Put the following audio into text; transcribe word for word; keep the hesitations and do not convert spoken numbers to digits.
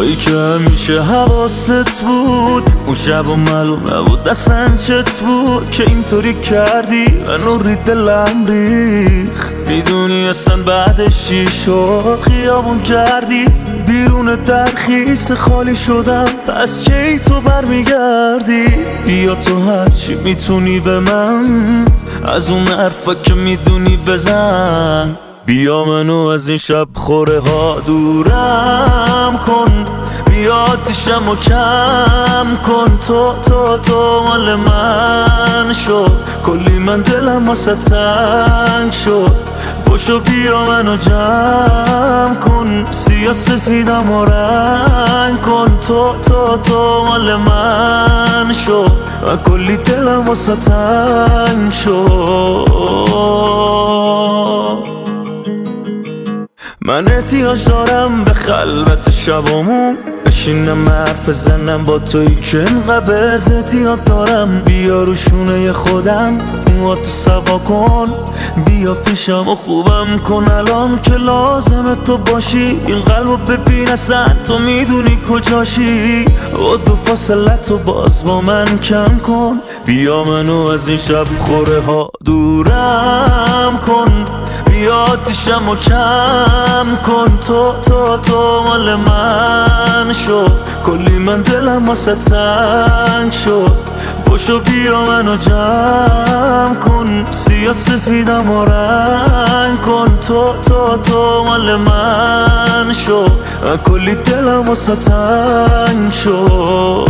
تویی که همیشه حواست بود، اون شب و معلوم نبود اصلا چت بود که اینطوری کردی منو ری دلم ریخ. میدونی اصلا بعدش چی شد؟ خیابون کردی بیرون درخیس خالی شدم، پس کی تو برمیگردی؟ بیا تو هرچی میتونی به من، از اون حرفا که میدونی بزن. بیا منو از این شب خوره ها دورم کن، بیا آتیشم و کم کن. تو تو تو مال من شد، کلی من دلم واسه تنگ شد. پاشو بیا منو جمع کن، سیاه سفیدم و رنگ کن. تو تو تو مال من شد، من کلی دلم واسه تنگ شد. من احتیاج دارم به خلوت شبامون، بشینم حرف زنم با تویی که اینقدر احتیاج دارم. بیا رو شونه خودم موهاتو سوا کن، بیا پیشم و خوبم کن الان که لازمه تو باشی. این قلبو ببین اصلا تو میدونی کجاشی، و دو فاصله تو باز با من کم کن. بیا منو از این شب خوره ها دورم کن، بیا آتیشم و کم کن. تو تو تو مال من شد، کلی من دلم واسه تنگ شد. پاشو بیا منو جمع کن، سیاه سفیدم و رنگ کن. تو تو تو مال من شد، کلی دلم واسه تنگ شد.